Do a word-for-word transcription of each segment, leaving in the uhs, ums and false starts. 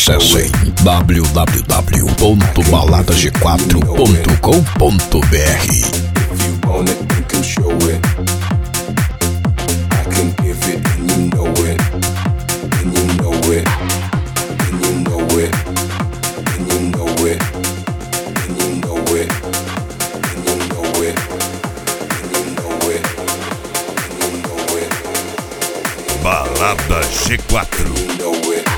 Acessem w w w ponto balada g quatro ponto com ponto b r. If you want it, then come show it. I can give it, and you know it. And you know it. And you know it. And you know it. And you know it. And you know it. And you know it. And you know it. Balada G quatro. You know it.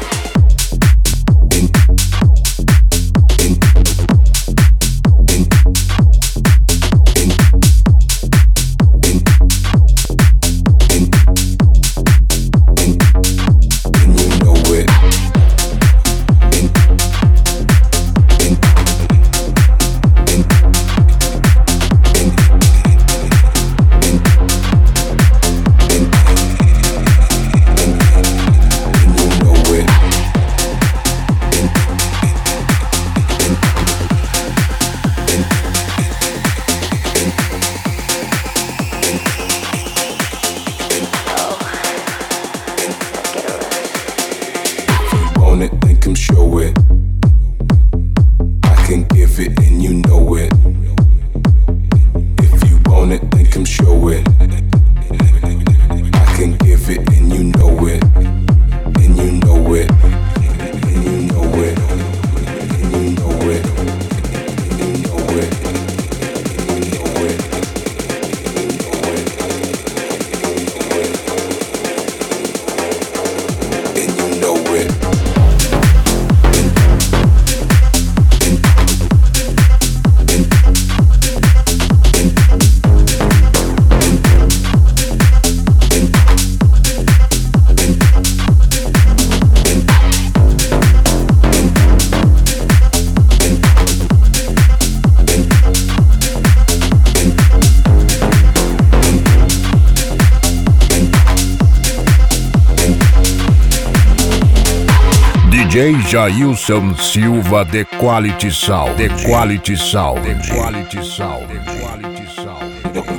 D J Jailson Silva, The Quality Sound, The Quality Sound, The Quality Sound, The Quality Sound.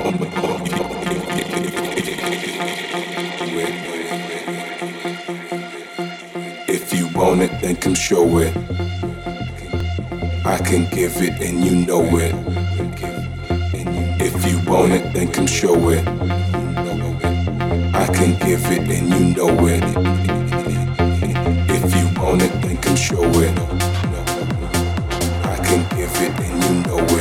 If you want it, then come show it. I can give it, and you know it. If you want it, then come show it. I can give it, and you know it. If you want it, then come show it. I can give it, and you know it.